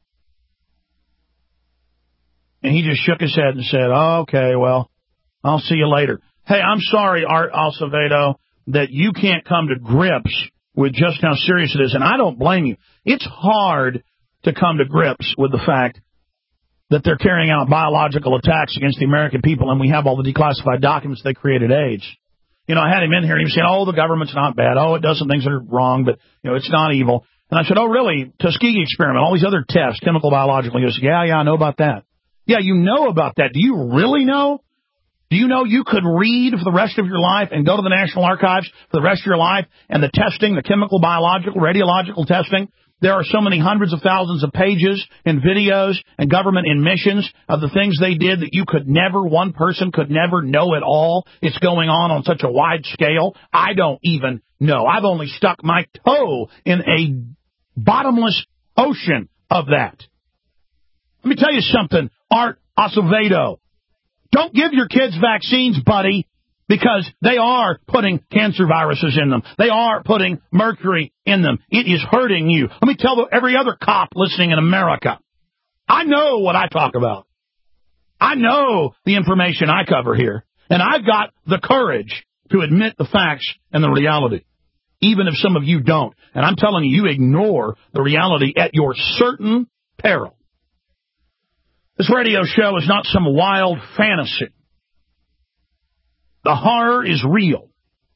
And he just shook his head and said, "Oh, okay, well, I'll see you later." Hey, I'm sorry, Art Acevedo, that you can't come to grips with just how serious it is, and I don't blame you. It's hard to come to grips with the fact that they're carrying out biological attacks against the American people, and we have all the declassified documents they created AIDS. I had him in here, and he was saying, "Oh, the government's not bad. Oh, it does some things that are wrong, but, it's not evil." And I said, "Oh, really? Tuskegee experiment, all these other tests, chemical, biological." He goes, yeah, I know about that." Yeah, you know about that. Do you really know? Do you know you could read for the rest of your life and go to the National Archives for the rest of your life, and the testing, the chemical, biological, radiological testing There are so many hundreds of thousands of pages and videos and government admissions of the things they did that one person could never know at all. It's going on such a wide scale. I don't even know. I've only stuck my toe in a bottomless ocean of that. Let me tell you something, Art Acevedo. Don't give your kids vaccines, buddy, because they are putting cancer viruses in them. They are putting mercury in them. It is hurting you. Let me tell every other cop listening in America. I know what I talk about. I know the information I cover here. And I've got the courage to admit the facts and the reality, even if some of you don't. And I'm telling you, you ignore the reality at your certain peril. This radio show is not some wild fantasy. The horror is real.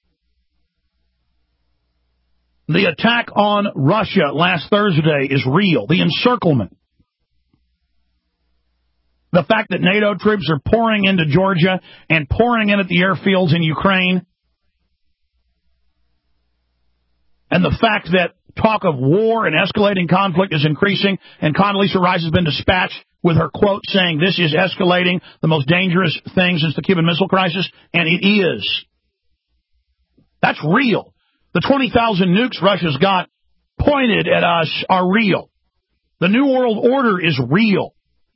The attack on Russia last Thursday is real. The encirclement. The fact that NATO troops are pouring into Georgia and pouring in at the airfields in Ukraine. And the fact that talk of war and escalating conflict is increasing, and Condoleezza Rice has been dispatched with her quote saying this is escalating, the most dangerous thing since the Cuban Missile Crisis, and it is. That's real. The 20,000 nukes Russia's got pointed at us are real. The New World Order is real.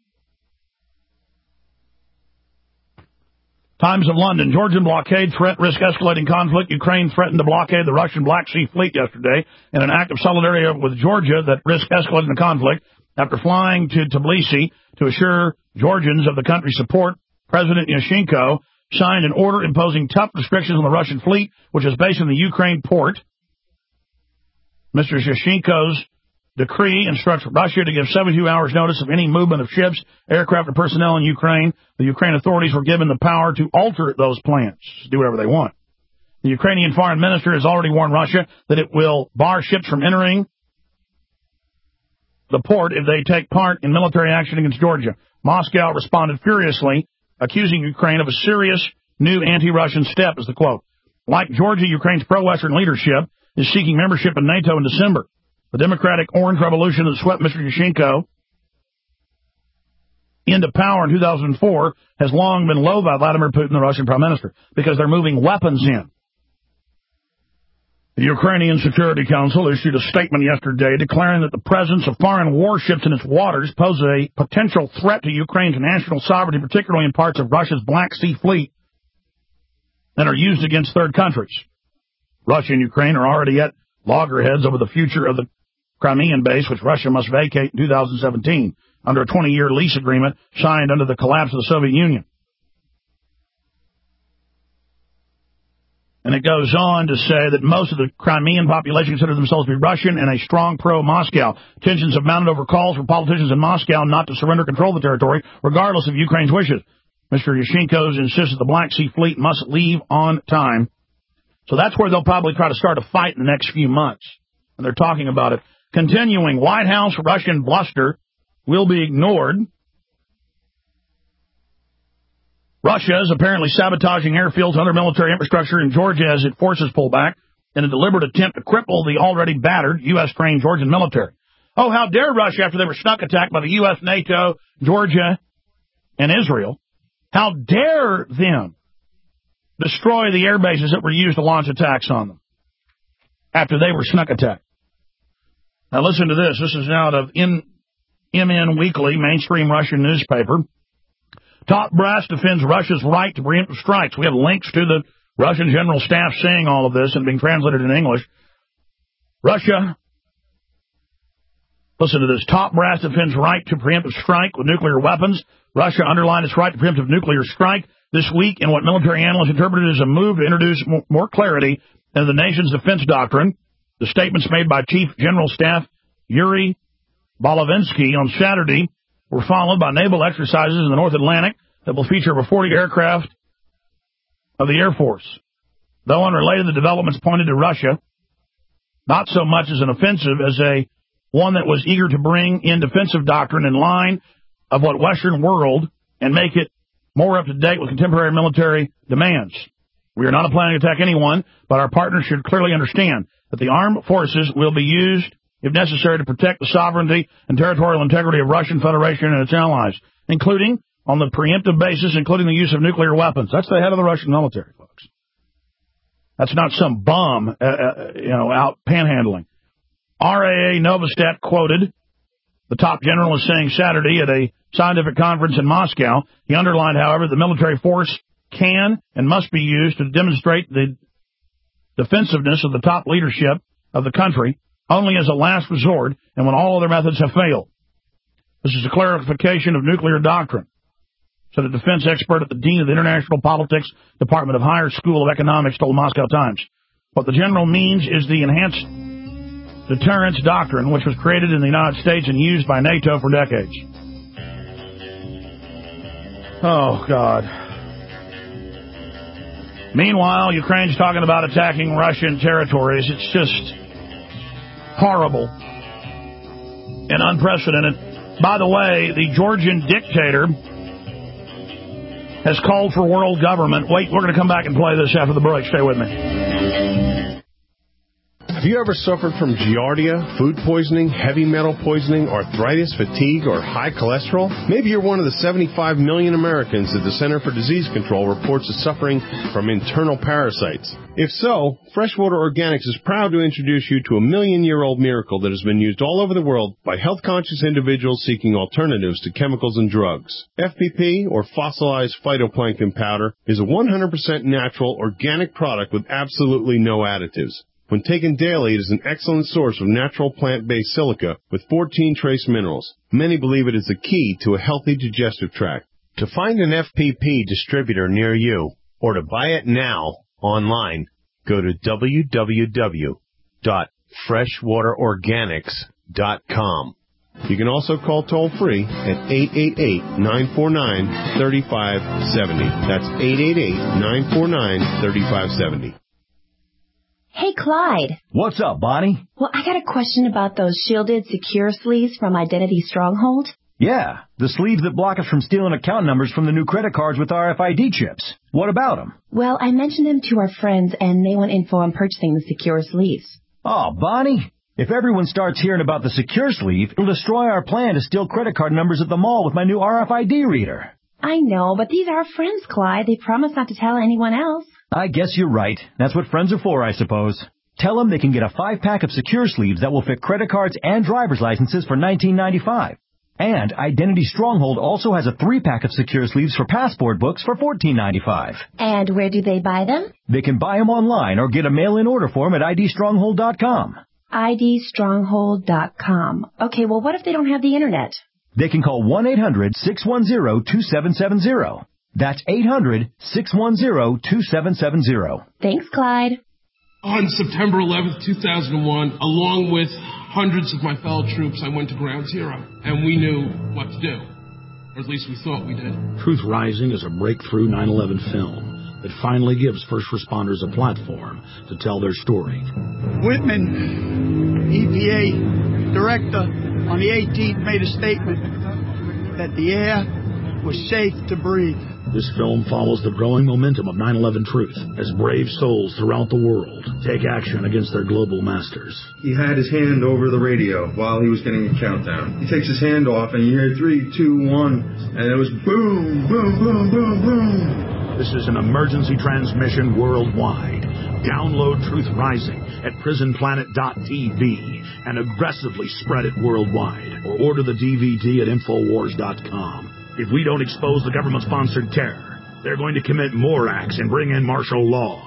Times of London. Georgian blockade threat risk escalating conflict. Ukraine threatened to blockade the Russian Black Sea Fleet yesterday in an act of solidarity with Georgia that risked escalating the conflict. After flying to Tbilisi to assure Georgians of the country's support, President Yushchenko signed an order imposing tough restrictions on the Russian fleet, which is based in the Ukraine port. Mr. Yushchenko's decree instructs Russia to give 72 hours notice of any movement of ships, aircraft, or personnel in Ukraine. The Ukraine authorities were given the power to alter those plans, do whatever they want. The Ukrainian foreign minister has already warned Russia that it will bar ships from entering the port if they take part in military action against Georgia. Moscow responded furiously, accusing Ukraine of a serious new anti-Russian step, is the quote. Like Georgia, Ukraine's pro-Western leadership is seeking membership in NATO in December. The Democratic Orange Revolution that swept Mr. Yushchenko into power in 2004 has long been loathed by Vladimir Putin, the Russian Prime Minister, because they're moving weapons in. The Ukrainian Security Council issued a statement yesterday declaring that the presence of foreign warships in its waters pose a potential threat to Ukraine's national sovereignty, particularly in parts of Russia's Black Sea Fleet, and are used against third countries. Russia and Ukraine are already at loggerheads over the future of the Crimean base, which Russia must vacate in 2017 under a 20-year lease agreement signed under the collapse of the Soviet Union. And it goes on to say that most of the Crimean population consider themselves to be Russian and a strong pro-Moscow. Tensions have mounted over calls for politicians in Moscow not to surrender control of the territory, regardless of Ukraine's wishes. Mr. Yushchenko insists that the Black Sea Fleet must leave on time. So that's where they'll probably try to start a fight in the next few months. And they're talking about it. Continuing, White House Russian bluster will be ignored. Russia is apparently sabotaging airfields and other military infrastructure in Georgia as its forces pull back in a deliberate attempt to cripple the already battered U.S.-trained Georgian military. Oh, how dare Russia, after they were snuck attacked by the U.S., NATO, Georgia, and Israel, how dare them destroy the air bases that were used to launch attacks on them after they were snuck attacked. Now listen to this. This is out of MN Weekly, mainstream Russian newspaper. Top brass defends Russia's right to preemptive strikes. We have links to the Russian general staff saying all of this and being translated in English. Russia, listen to this. Top brass defends right to preemptive strike with nuclear weapons. Russia underlined its right to preemptive nuclear strike this week in what military analysts interpreted as a move to introduce more clarity into the nation's defense doctrine. The statements made by Chief General Staff Yuri Bolovinsky on Saturday were followed by naval exercises in the North Atlantic that will feature over 40 aircraft of the Air Force. Though unrelated, the developments pointed to Russia, not so much as an offensive as one that was eager to bring in defensive doctrine in line of what Western world and make it more up to date with contemporary military demands. We are not planning to attack anyone, but our partners should clearly understand that the armed forces will be used if necessary, to protect the sovereignty and territorial integrity of Russian Federation and its allies, including on the preemptive basis, including the use of nuclear weapons. That's the head of the Russian military, folks. That's not some bum, out panhandling. RAA Novostat quoted the top general as saying Saturday at a scientific conference in Moscow. He underlined, however, the military force can and must be used to demonstrate the defensiveness of the top leadership of the country only as a last resort and when all other methods have failed. This is a clarification of nuclear doctrine, said a defense expert at the Dean of the International Politics Department of Higher School of Economics told Moscow Times. What the general means is the enhanced deterrence doctrine, which was created in the United States and used by NATO for decades. Oh, God. Meanwhile, Ukraine's talking about attacking Russian territories. It's just horrible and unprecedented. By the way, the Georgian dictator has called for world government. Wait, we're going to come back and play this after the break. Stay with me. Have you ever suffered from giardia, food poisoning, heavy metal poisoning, arthritis, fatigue, or high cholesterol? Maybe you're one of the 75 million Americans that the Center for Disease Control reports is suffering from internal parasites. If so, Freshwater Organics is proud to introduce you to a million-year-old miracle that has been used all over the world by health-conscious individuals seeking alternatives to chemicals and drugs. FPP, or fossilized phytoplankton powder, is a 100% natural, organic product with absolutely no additives. When taken daily, it is an excellent source of natural plant-based silica with 14 trace minerals. Many believe it is the key to a healthy digestive tract. To find an FPP distributor near you, or to buy it now online, go to www.freshwaterorganics.com. You can also call toll-free at 888-949-3570. That's 888-949-3570. Hey, Clyde. What's up, Bonnie? Well, I got a question about those shielded secure sleeves from Identity Stronghold. Yeah, the sleeves that block us from stealing account numbers from the new credit cards with RFID chips. What about them? Well, I mentioned them to our friends, and they want info on purchasing the secure sleeves. Oh, Bonnie, if everyone starts hearing about the secure sleeve, it'll destroy our plan to steal credit card numbers at the mall with my new RFID reader. I know, but these are our friends, Clyde. They promised not to tell anyone else. I guess you're right. That's what friends are for, I suppose. Tell them they can get a 5-pack of secure sleeves that will fit credit cards and driver's licenses for $19.95. And Identity Stronghold also has a 3-pack of secure sleeves for passport books for $14.95. And where do they buy them? They can buy them online or get a mail-in order form at idstronghold.com. idstronghold.com. Okay, well, what if they don't have the internet? They can call 1-800-610-2770. That's 800-610-2770. Thanks, Clyde. On September 11th, 2001, along with hundreds of my fellow troops, I went to Ground Zero, and we knew what to do. Or at least we thought we did. Truth Rising is a breakthrough 9/11 film that finally gives first responders a platform to tell their story. Whitman, EPA director, on the 18th made a statement that the air was safe to breathe. This film follows the growing momentum of 9/11 truth as brave souls throughout the world take action against their global masters. He had his hand over the radio while he was getting a countdown. He takes his hand off and you hear 3, 2, 1, and it was boom, boom, boom, boom, boom. This is an emergency transmission worldwide. Download Truth Rising at prisonplanet.tv and aggressively spread it worldwide, or order the DVD at Infowars.com. If we don't expose the government-sponsored terror, they're going to commit more acts and bring in martial law.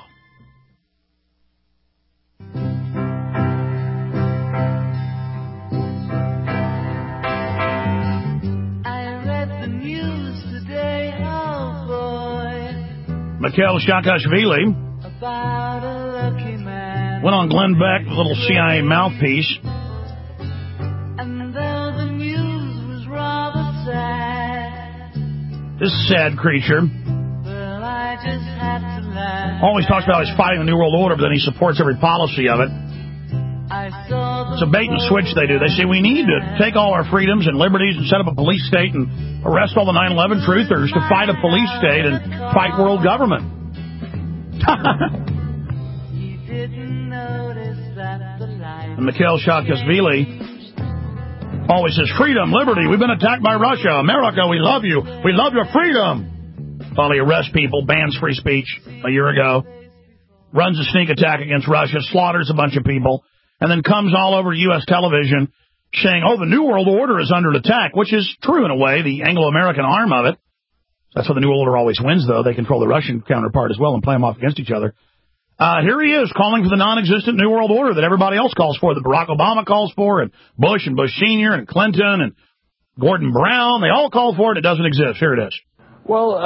I read the news today, oh boy. Mikhail Saakashvili About a lucky man. went on Glenn Beck, a little CIA mouthpiece. And though the news was rather sad, This sad creature well, I just had to laugh. always talks about he's fighting the New World Order, but then he supports every policy of it. It's a bait and switch they do. They say we need to take all our freedoms and liberties and set up a police state and arrest all the 9/11 truthers to fight a police state and fight world government. You didn't notice that the light And Mikhail Saakashvili always says, freedom, liberty, we've been attacked by Russia. America, we love you. We love your freedom. Finally arrests people, bans free speech a year ago. Runs a sneak attack against Russia, slaughters a bunch of people, and then comes all over U.S. television saying, oh, the New World Order is under attack, which is true in a way, the Anglo-American arm of it. That's what the New World Order always wins, though. They control the Russian counterpart as well and play them off against each other. Here he is calling for the non-existent New World Order that everybody else calls for, that Barack Obama calls for, and Bush Sr. and Clinton and Gordon Brown. They all call for it. It doesn't exist. Here it is. Well,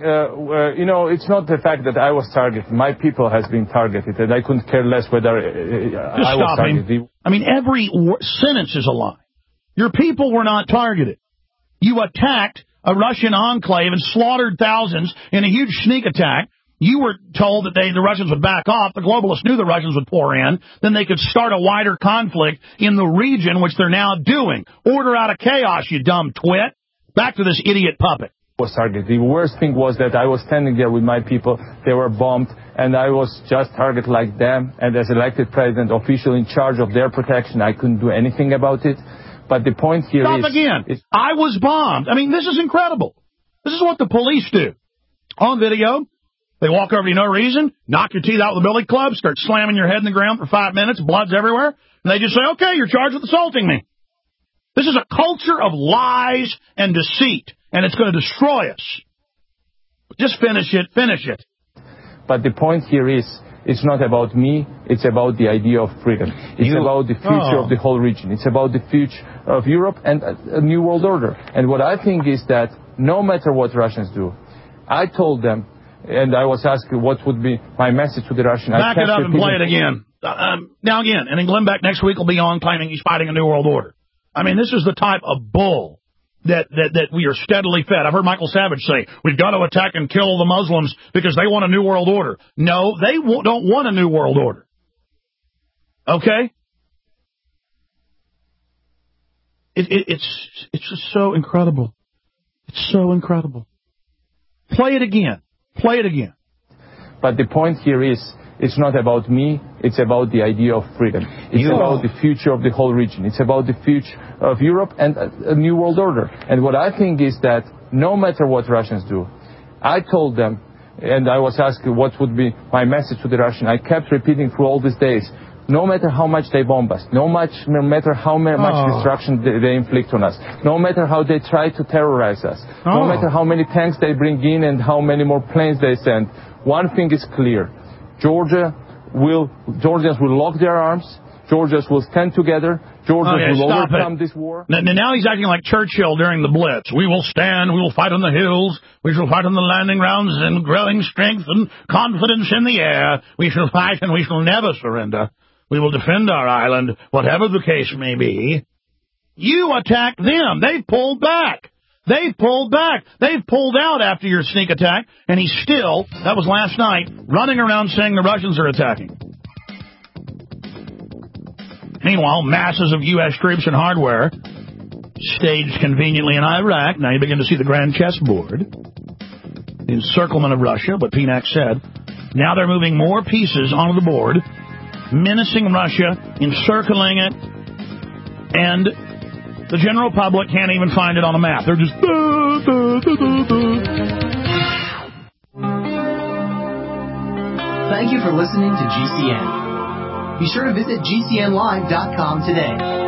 it's not the fact that I was targeted. My people has been targeted, and I couldn't care less whether I was targeted. I mean, every sentence is a lie. Your people were not targeted. You attacked a Russian enclave and slaughtered thousands in a huge sneak attack. You were told that the Russians would back off. The globalists knew the Russians would pour in. Then they could start a wider conflict in the region, which they're now doing. Order out of chaos, you dumb twit. Back to this idiot puppet. Was targeted. The worst thing was that I was standing there with my people. They were bombed, and I was just targeted like them. And as elected president, official in charge of their protection, I couldn't do anything about it. But the point here Stop again. I was bombed. I mean, this is incredible. This is what the police do. On video, they walk over to you no reason, knock your teeth out with a billy club, start slamming your head in the ground for 5 minutes, blood's everywhere, and they just say, okay, you're charged with assaulting me. This is a culture of lies and deceit, and it's going to destroy us. Just finish it. But the point here is, it's not about me, it's about the idea of freedom. It's about the future of the whole region. It's about the future of Europe and a new world order. And what I think is that no matter what Russians do, I told them, and I was asked what would be my message to the Russians. Back it up and play it again. Now again, and then Glenn Beck next week will be on claiming he's fighting a new world order. I mean, this is the type of bull that we are steadily fed. I've heard Michael Savage say, we've got to attack and kill the Muslims because they want a new world order. No, they don't want a new world order. Okay? It's just so incredible. It's so incredible. Play it again. But the point here is, it's not about me, it's about the idea of freedom. It's about the future of the whole region. It's about the future of Europe and a new world order. And what I think is that no matter what Russians do, I told them, and I was asked what would be my message to the Russians, I kept repeating through all these days, no matter how much they bomb us, no matter how much destruction they inflict on us, no matter how they try to terrorize us, no matter how many tanks they bring in and how many more planes they send, one thing is clear. Georgians will lock their arms. Georgians will stand together. Georgians will overcome this war. Now he's acting like Churchill during the Blitz. We will stand. We will fight on the hills. We shall fight on the landing grounds in growing strength and confidence in the air. We shall fight and we shall never surrender. We will defend our island, whatever the case may be. You attack them. They pulled back. They've pulled out after your sneak attack, and he's still, that was last night, running around saying the Russians are attacking. Meanwhile, masses of U.S. troops and hardware staged conveniently in Iraq. Now you begin to see the grand chessboard. The encirclement of Russia, what PNAC said. Now they're moving more pieces onto the board, menacing Russia, encircling it, and the general public can't even find it on a map. They're just... Thank you for listening to GCN. Be sure to visit GCNlive.com today.